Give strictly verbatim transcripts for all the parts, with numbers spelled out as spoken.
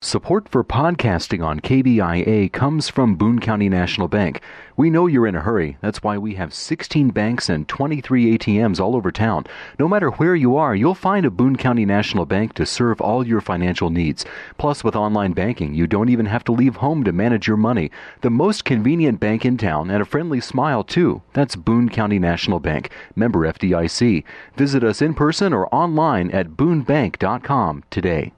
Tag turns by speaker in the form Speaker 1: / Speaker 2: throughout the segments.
Speaker 1: Support for podcasting on K B I A comes from Boone County National Bank. We know you're in a hurry. That's why we have sixteen banks and twenty-three A T Ms all over town. No matter where you are, you'll find a Boone County National Bank to serve all your financial needs. Plus, with online banking, you don't even have to leave home to manage your money. The most convenient bank in town and a friendly smile, too. That's Boone County National Bank, member F D I C. Visit us in person or online at boone bank dot com today.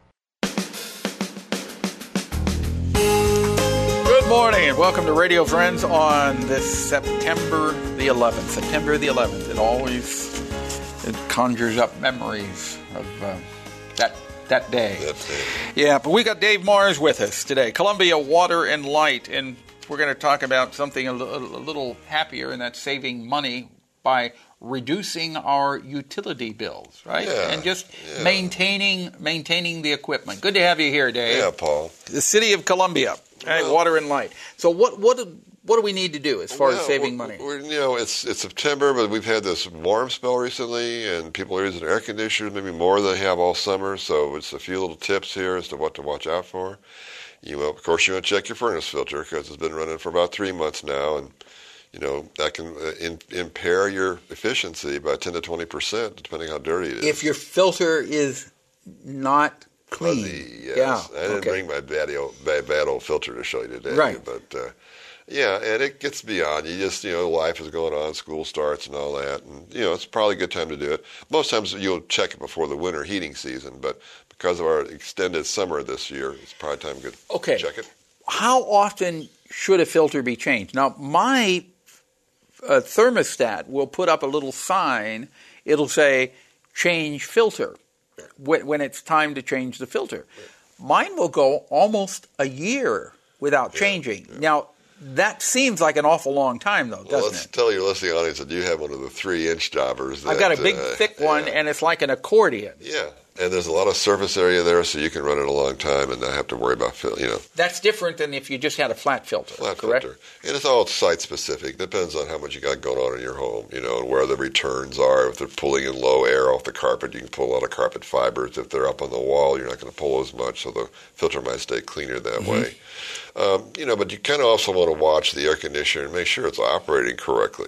Speaker 2: Good morning and welcome to Radio Friends on this September the eleventh. September the eleventh. It always it conjures up memories of uh, that that day.
Speaker 3: That's it.
Speaker 2: Yeah, but we got Dave Mars with us today. Columbia Water and Light, and we're going to talk about something a, l- a little happier, and that's saving money by reducing our utility bills, right?
Speaker 3: Yeah,
Speaker 2: and just
Speaker 3: yeah.
Speaker 2: maintaining maintaining the equipment. Good to have you here, Dave.
Speaker 3: Yeah, Paul.
Speaker 2: The City of Columbia. Right,
Speaker 3: well,
Speaker 2: water and light. So what what what do we need to do as far
Speaker 3: well,
Speaker 2: as saving
Speaker 3: we're,
Speaker 2: money?
Speaker 3: We're, you know, it's it's September, but we've had this warm spell recently, and people are using air conditioners maybe more than they have all summer. So it's a few little tips here as to what to watch out for. You know, of course, you want to check your furnace filter because it's been running for about three months now, and you know that can uh, in, impair your efficiency by ten to twenty percent, depending how dirty it is.
Speaker 2: If your filter is not clean,
Speaker 3: Fuzzy, yes.
Speaker 2: yeah,
Speaker 3: I didn't
Speaker 2: okay.
Speaker 3: bring my bad old, bad, bad old filter to show you today.
Speaker 2: Right.
Speaker 3: But, uh, yeah, and it gets beyond. You just, you know, life is going on, school starts and all that. And, you know, it's probably a good time to do it. Most times you'll check it before the winter heating season. But because of our extended summer this year, it's probably time to
Speaker 2: okay.
Speaker 3: check it.
Speaker 2: How often should a filter be changed? Now, my uh, thermostat will put up a little sign. It'll say, change filter. When it's time to change the filter. Mine will go almost a year without yeah, changing. Yeah. Now, that seems like an awful long time, though, doesn't
Speaker 3: well, let's
Speaker 2: it?
Speaker 3: Tell your listening audience that you have one of the three-inch jobbers. That,
Speaker 2: I've got a big,
Speaker 3: uh,
Speaker 2: thick one,
Speaker 3: yeah.
Speaker 2: and it's like an accordion.
Speaker 3: Yeah, and there's a lot of surface area there, so you can run it a long time and not have to worry about, you know.
Speaker 2: That's different than if you just had a flat filter,
Speaker 3: Flat
Speaker 2: correct?
Speaker 3: filter. And it's all site-specific. Depends on how much you got going on in your home, you know, and where the returns are. If they're pulling in low air off the carpet, you can pull a lot of carpet fibers. If they're up on the wall, you're not going to pull as much, so the filter might stay cleaner that mm-hmm. way. Um, you know, but you kind of also want to watch the air conditioner and make sure it's operating correctly.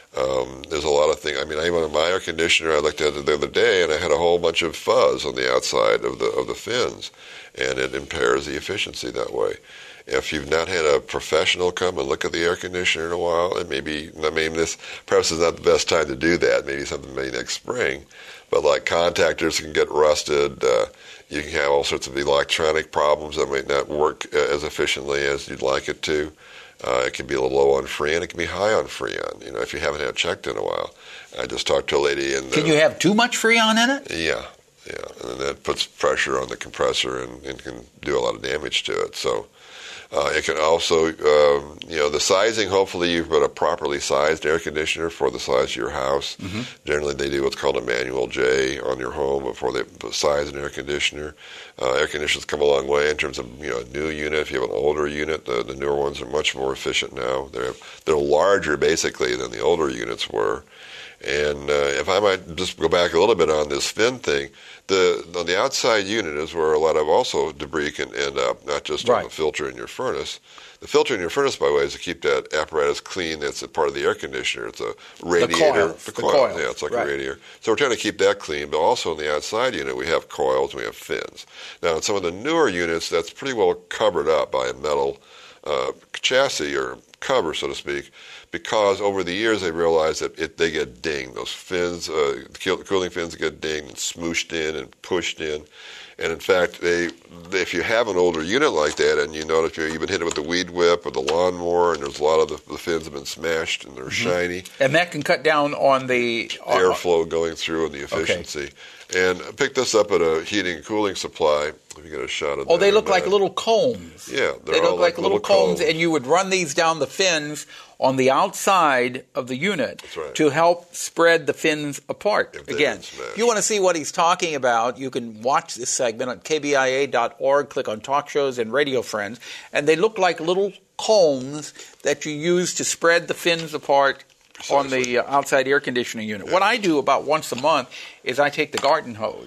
Speaker 3: Um, there's a lot of things. I mean, I went on my air conditioner. I looked at it the other day, and I had a whole bunch of fuzz on the outside of the of the fins, and it impairs the efficiency that way. If you've not had a professional come and look at the air conditioner in a while, and maybe I mean this perhaps is not the best time to do that. Maybe something maybe next spring, but like contactors can get rusted. Uh, you can have all sorts of electronic problems that might not work as efficiently as you'd like it to. Uh, it can be a little low on Freon. It can be high on Freon, you know, if you haven't had it checked in a while. I just talked to a lady in the...
Speaker 2: Can you have too much Freon in it?
Speaker 3: Yeah, yeah. And then that puts pressure on the compressor and, and can do a lot of damage to it. So uh, it can also, um, you know, the sizing, hopefully you've got a properly sized air conditioner for the size of your house. Mm-hmm. Generally they do what's called a manual J on your home before they size an air conditioner. Uh, air conditioners come a long way in terms of, you know, a new unit. If you have an older unit, the, the newer ones are much more efficient now. They're they're larger, basically, than the older units were. And uh, if I might just go back a little bit on this fin thing, the on the outside unit is where a lot of also debris can end up, not just
Speaker 2: right.
Speaker 3: on the filter in your furnace. The filter in your furnace, by the way, is to keep that apparatus clean. That's a part of the air conditioner. It's a radiator.
Speaker 2: The coil.
Speaker 3: The
Speaker 2: the
Speaker 3: coil.
Speaker 2: coil.
Speaker 3: Yeah, it's like
Speaker 2: right.
Speaker 3: a radiator. So we're trying to keep that clean. But also on the outside unit, we have coils and we have fins. Now, in some of the newer units, that's pretty well covered up by a metal uh, chassis or cover, so to speak, because over the years they realized that it, they get dinged. Those fins, uh, cooling fins get dinged and smooshed in and pushed in. And in fact, they, they, if you have an older unit like that, and you notice you've been hit it with the weed whip or the lawnmower, and there's a lot of the, the fins have been smashed and they're mm-hmm. shiny,
Speaker 2: and that can cut down on the uh,
Speaker 3: airflow going through and the efficiency. Okay. And I picked this up at a heating and cooling supply. Let me get a shot of.
Speaker 2: Oh, they look
Speaker 3: that.
Speaker 2: like little combs.
Speaker 3: Yeah,
Speaker 2: they look like, like little, little combs, combs, and you would run these down the fins on the outside of the unit
Speaker 3: right.
Speaker 2: to help spread the fins apart. Again, if you want to see what he's talking about, you can watch this segment on K B I A dot org, click on Talk Shows and Radio Friends, and they look like little combs that you use to spread the fins apart Precisely. on the uh, outside air conditioning unit. Yeah. What I do about once a month is I take the garden hose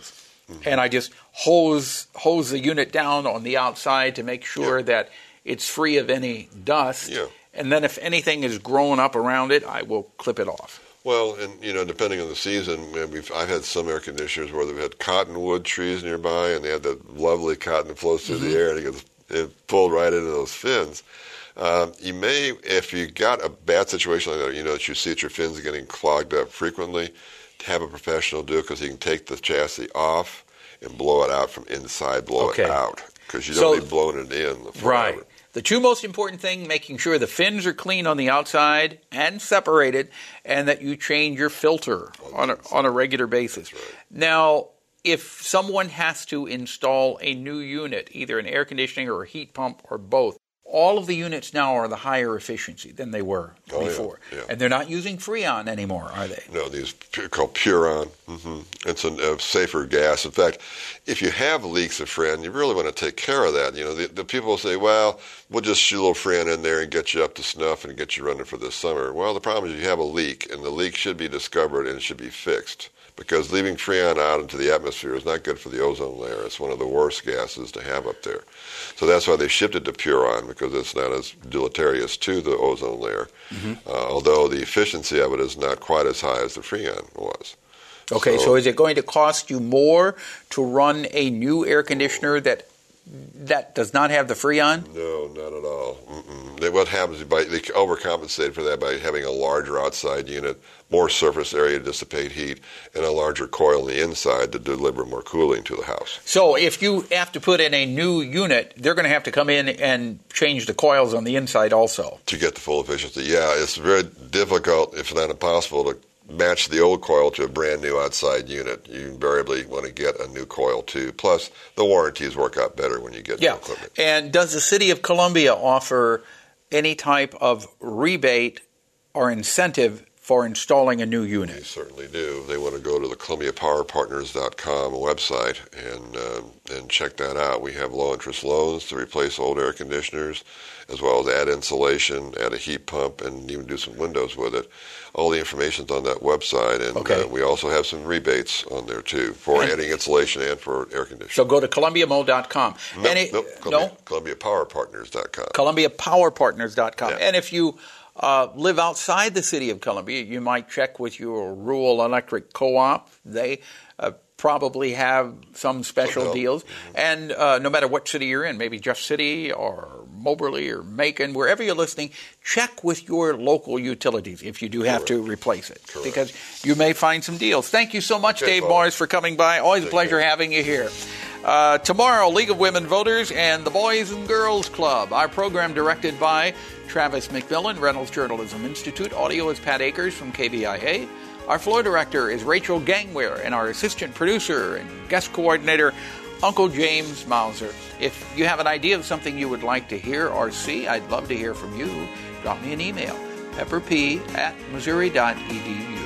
Speaker 2: mm-hmm. and I just hose hose the unit down on the outside to make sure yeah. that it's free of any dust.
Speaker 3: Yeah.
Speaker 2: And then if anything is growing up around it, I will clip it off.
Speaker 3: Well, and you know, depending on the season, we've I've had some air conditioners where they've had cottonwood trees nearby, and they had that lovely cotton that flows through mm-hmm. the air, and it gets it pulled right into those fins. Um, you may, if you got a bad situation like that, you know, that you see that your fins are getting clogged up frequently, to have a professional do it, because he can take the chassis off and blow it out from inside, blow
Speaker 2: okay.
Speaker 3: it out, because you
Speaker 2: so,
Speaker 3: don't need blowing it in. Forever.
Speaker 2: Right. The two most important things, making sure the fins are clean on the outside and separated, and that you change your filter on a, on a regular basis.
Speaker 3: Right.
Speaker 2: Now, if someone has to install a new unit, either an air conditioning or a heat pump or both, all of the units now are the higher efficiency than they were
Speaker 3: oh,
Speaker 2: before.
Speaker 3: Yeah, yeah.
Speaker 2: And they're not using Freon anymore, are they?
Speaker 3: No, these are called Puron. Mm-hmm. It's a, a safer gas. In fact, if you have leaks of Freon, you really want to take care of that. You know, the, the people say, well, we'll just shoot a little Freon in there and get you up to snuff and get you running for this summer. Well, the problem is you have a leak, and the leak should be discovered and it should be fixed. Because leaving Freon out into the atmosphere is not good for the ozone layer. It's one of the worst gases to have up there. So that's why they shifted to Puron, because it's not as deleterious to the ozone layer. Mm-hmm. Uh, although the efficiency of it is not quite as high as the Freon was.
Speaker 2: Okay, so, so is it going to cost you more to run a new air conditioner that that does not have the Freon?
Speaker 3: No, not at all. Mm-mm. They, what happens is by, they overcompensate for that by having a larger outside unit, more surface area to dissipate heat, and a larger coil on the inside to deliver more cooling to the house.
Speaker 2: So if you have to put in a new unit, they're going to have to come in and change the coils on the inside also.
Speaker 3: To get the full efficiency, yeah. It's very difficult, if not impossible, to match the old coil to a brand new outside unit. You invariably want to get a new coil too. Plus, the warranties work out better when you get
Speaker 2: yeah.
Speaker 3: new equipment.
Speaker 2: And does the City of Columbia offer any type of rebate or incentive for installing a new unit?
Speaker 3: They certainly do. They want to go to the Columbia Power Partners dot com website and uh, and check that out. We have low-interest loans to replace old air conditioners, as well as add insulation, add a heat pump, and even do some windows with it. All the information's on that website, and
Speaker 2: okay.
Speaker 3: uh, we also have some rebates on there, too, for and adding insulation and for air conditioning.
Speaker 2: So go to Columbia Mo dot com.
Speaker 3: Nope,
Speaker 2: and it,
Speaker 3: nope, Columbia,
Speaker 2: no?
Speaker 3: Columbia Power Partners dot com.
Speaker 2: Columbia Power Partners dot com.
Speaker 3: Yeah.
Speaker 2: And if you uh, live outside the City of Columbia, you might check with your rural electric co-op. They uh, probably have some special deals. Mm-hmm. And uh, no matter what city you're in, maybe Jeff City or Moberly or Macon, wherever you're listening, check with your local utilities if you do have
Speaker 3: Correct.
Speaker 2: to replace it.
Speaker 3: Correct.
Speaker 2: Because you may find some deals. Thank you so much,
Speaker 3: Okay,
Speaker 2: Dave
Speaker 3: Paul.
Speaker 2: Morris, for coming by. Always
Speaker 3: Take
Speaker 2: a pleasure
Speaker 3: care.
Speaker 2: having you here. Uh, tomorrow, League of Women Voters and the Boys and Girls Club. Our program directed by Travis McMillan, Reynolds Journalism Institute. Audio is Pat Akers from K B I A. Our floor director is Rachel Gangware, and our assistant producer and guest coordinator, Uncle James Mauser. If you have an idea of something you would like to hear or see, I'd love to hear from you. Drop me an email, pepperp at missouri dot e d u.